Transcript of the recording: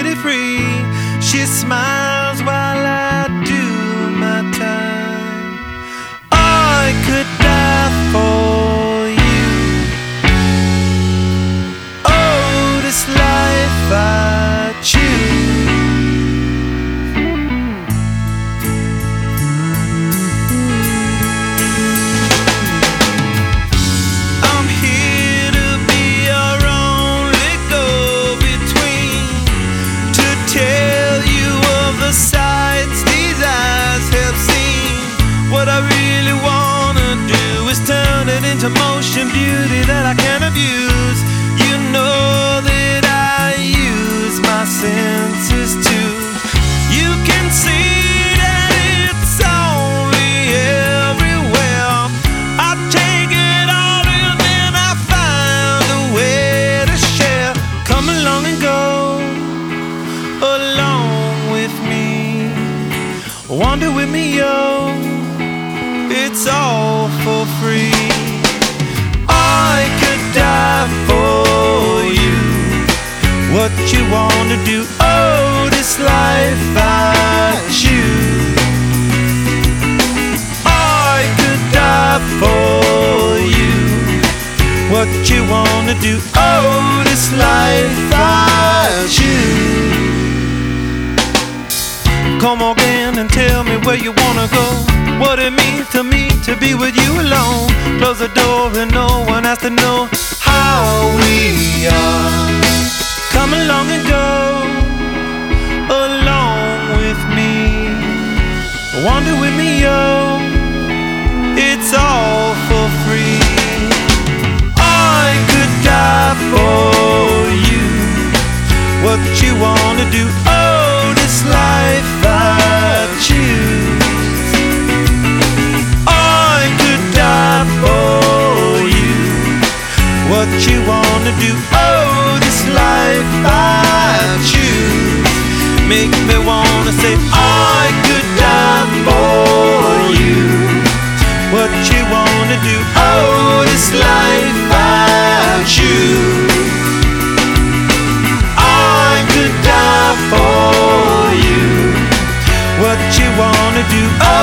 pretty free. She smiles while I do my time. I could die for you. Oh, this life I choose. What I really wanna do is turn it into motion, beauty that I can abuse. You know that I use my senses too. You can see that it's only everywhere. I take it all in and I find a way to share. Come along and go along with me. Wander with me, yo. It's all for free. I could die for you. What you wanna do? Oh, this life I choose. I could die for you. What you wanna do? Oh, this life I choose. Come again and tell me where you wanna go. What it means to me to be with you alone. Close the door and no one has to know how we are. Come along and go along with me. Wander with me, yo. It's all for free. I could die for you. What you wanna do? Oh, this life I choose. What you wanna do? Oh, this life I choose. Make me wanna say I could die for you. What you wanna do? Oh, this life I choose. I could die for you. What you wanna do? Oh,